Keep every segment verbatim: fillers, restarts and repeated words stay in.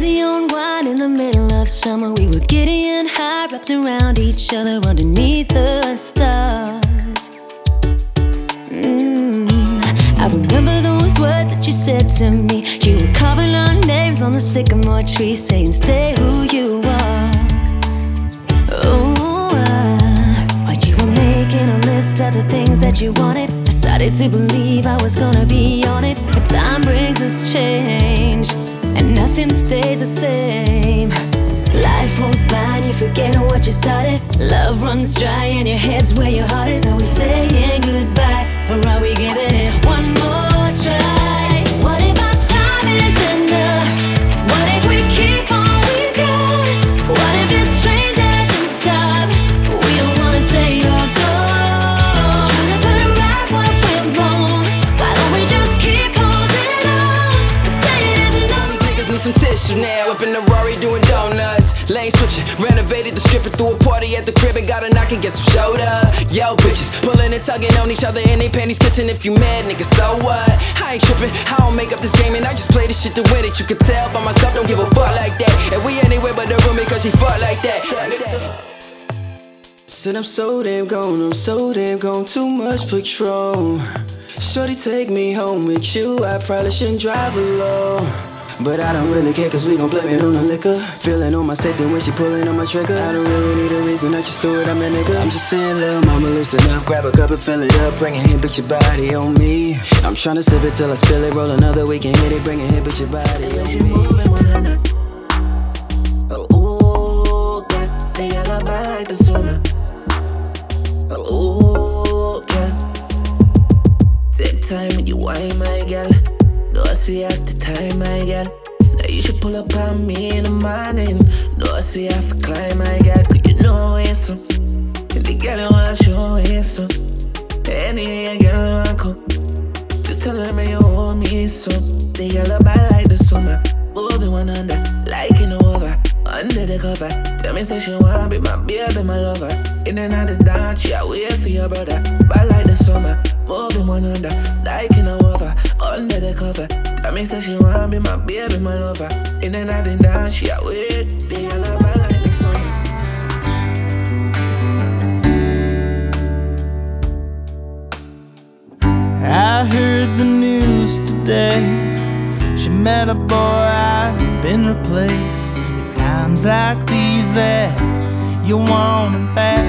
Cozy on wine in the middle of summer. We were getting high, wrapped around each other underneath the stars. mm. I remember those words that you said to me. You were carving our names on the sycamore tree, saying stay who you are. Oh, uh, while you were making a list of the things that you wanted, I started to believe I was gonna be on it. But time brings us change, and nothing stays the same. Life rolls by and you forget what you started. Love runs dry and your head's where your heart is. Are we saying goodbye, or are we giving it one more try? What if our time isn't enough? What if we keep all we've got? What if this train doesn't stop? We don't wanna say you're gone. Trying to put right what went wrong. Why don't we just keep holding on? Say it isn't enough. These niggas need some tissue now. Up in the Rari doing donuts. Lane switching, renovated the strip and threw a party at the crib and got a knock and guess who showed up? Yo, bitches, pulling and tugging on each other in they panties, kissing. If you mad, nigga, so what? I ain't tripping, I don't make up this game and I just play this shit to win it. You can tell by my cup, don't give a fuck like that. And we anywhere but the room because she fuck like that. Said I'm so damn gone, I'm so damn gone, too much patrol. Shorty, take me home with you, I probably shouldn't drive alone. But I don't really care cause we gon' blame it on the liquor. Feeling on my safety when she pulling on my trigger. I don't really need a reason, I just do it, I'm that nigga. I'm just saying, little mama, loosen up. Grab a cup and fill it up. Bring it here, put your body on me. I'm tryna sip it till I spill it. Roll another week and hit it. Bring it here, put your body on me. Moving one hand up. Oh, oh, God. They got a body like the sauna. Oh, oh, God. Take time when you wine, my girl. No, I see after time, my girl. Now you should pull up on me in the morning. No, I see after climb, my girl. Cause you know it's some. And the girl you wanna show it's some. Any girl wanna come. Just tell her me you owe me some. The girl up I like the summer. Moving one under, like in over. Under the cover. Tell me say she wanna be my baby, my lover. In and out the dance, she a wait for your brother. Bad like the summer. Moving one under, like in over. Under the cover. Tell me say she wanna be my baby, my lover. In and out the dance, she a wait. The girl up I like the summer. I heard the news today. She met a boy, I'd been replaced. It's times like these that you want him back.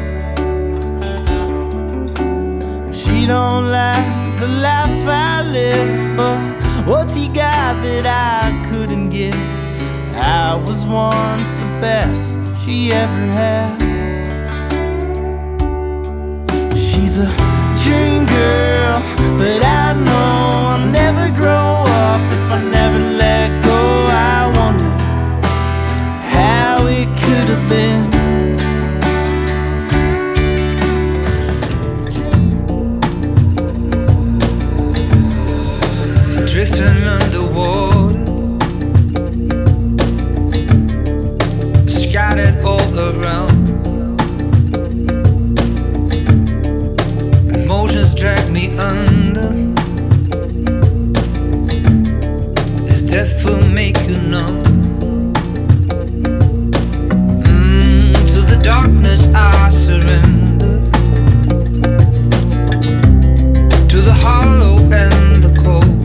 She don't like the life I live, but what's he got that I couldn't give? I was once the best she ever had. She's a dream girl, but I know I'll never grow up if I never let go. I wonder how it could have been. Drifting underwater, scattered all around. Emotions drag me under. This death will make you numb. mm, To the darkness I surrender, to the hollow and the cold.